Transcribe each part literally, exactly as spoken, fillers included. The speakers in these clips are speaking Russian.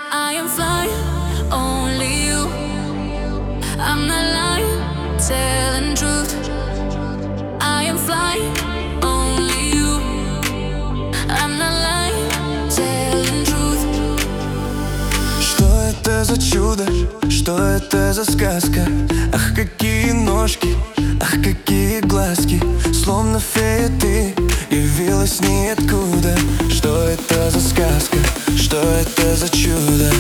I am flying, only you. I'm not lying, telling truth. I am flying, only you. I'm not lying, telling truth. Что это за чудо? Что это за сказка? Ах, какие ножки, ах, какие глазки. Словно фея ты явилась ниоткуда. Что это за сказка? Что это за чудо?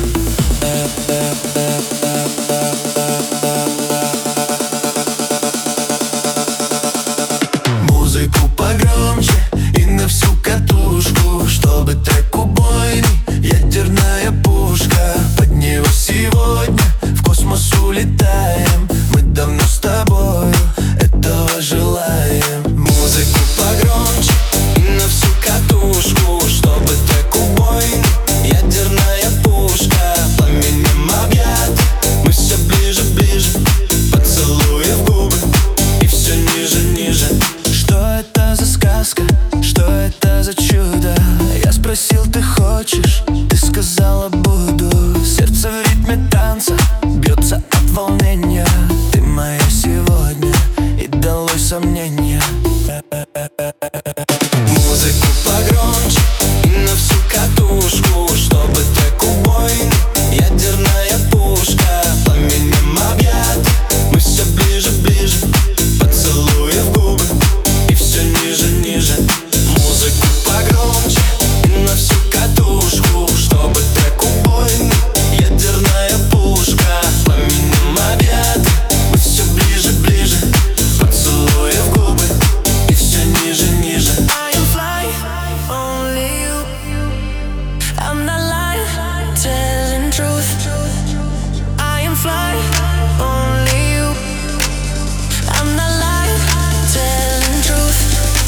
Музыку погромче и на всю катушку, чтобы трек убойный, ядерная пушка. Под него сегодня в космос улетаем. Мы давно с тобою этого желаем. Музыку погромче и на всю катушку, чтобы трек убойный, ядерная пушка. Пламенем объят, мы все ближе, ближе, поцелуя в губы и все ниже, ниже. Что это за сказка? Что это за чудо? Я спросил, ты хочешь? Ты сказала, буду. Сердце в ритме танца бьется от волнения. Ты моя сегодня, и далось сомнения. Музыку погромче и на всю катушку, чтобы трек убойный, ядерная пушка. Пламенем объят, мы все ближе, ближе, поцелуя в губы и все ниже, ниже. Музыку погромче и на всю катушку, чтобы трек убойный, ядерная пушка. Пламенем объят, мы все ближе, ближе, поцелуя в губы и все ниже, ниже. I am flying, only you. I'm not lying, telling truth. I am flying, only you. I'm not lying, telling truth.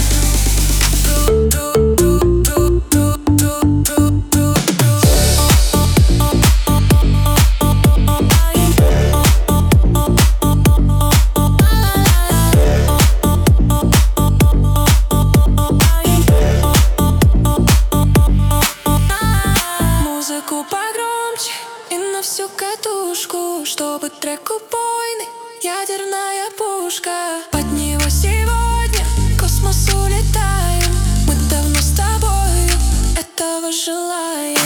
Музыку погромче и на всю катушку, чтобы трек убойный, ядерная пушка. Под него сегодня в космос улетаем. Мы давно с тобою этого желаем.